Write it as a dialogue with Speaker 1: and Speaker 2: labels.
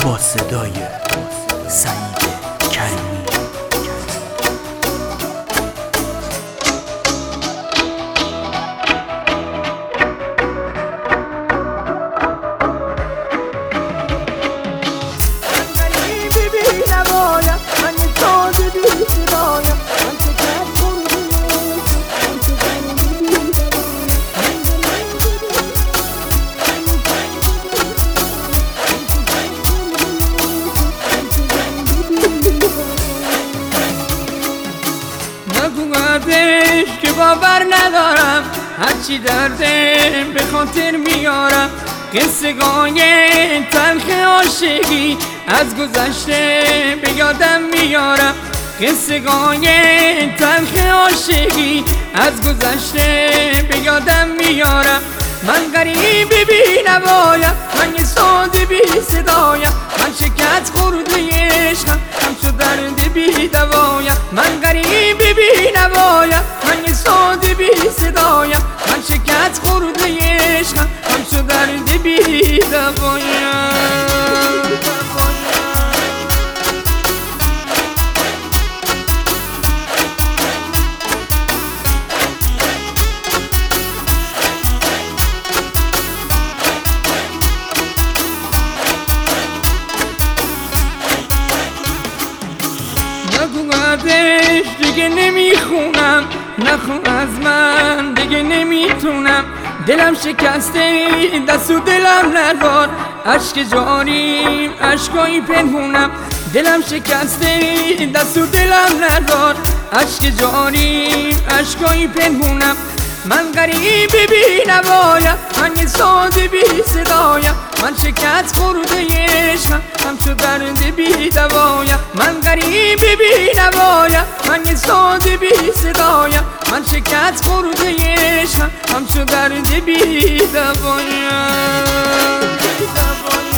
Speaker 1: با صدای سعید کریمی.
Speaker 2: که باور ندارم هرچی درده به خاطر میارم، قصه‌های تلخ عاشقی از گذشته به یادم میارم، قصه‌های تلخ عاشقی از گذشته به یادم میارم. من غریب بی نوایم، من یه ساده بی صدایم، من شکست خورده عشقم، همچو درد بی دوایم. من غریب بی نوایم، من یه ساده بی صدایم، من شکست خورده عشقم، همچو درد بی دوایم. دیگه نمیخونم، نخون از من دیگه نمیتونم، دلم شکسته دست و دلم ندار، عشق جاریم عشقایی پنهونم، دلم شکسته دست و دلم ندار، عشق جاریم عشقایی پنهونم. من غریب بی نوایم، من یه ساده بی صدایم، من شکست خورده عشقم، همچو درد بی دوایم. من غریب بی نوایم، من یه ساده بی صدایم، من شکست خورده عشقم، همچو درد بی دوایم.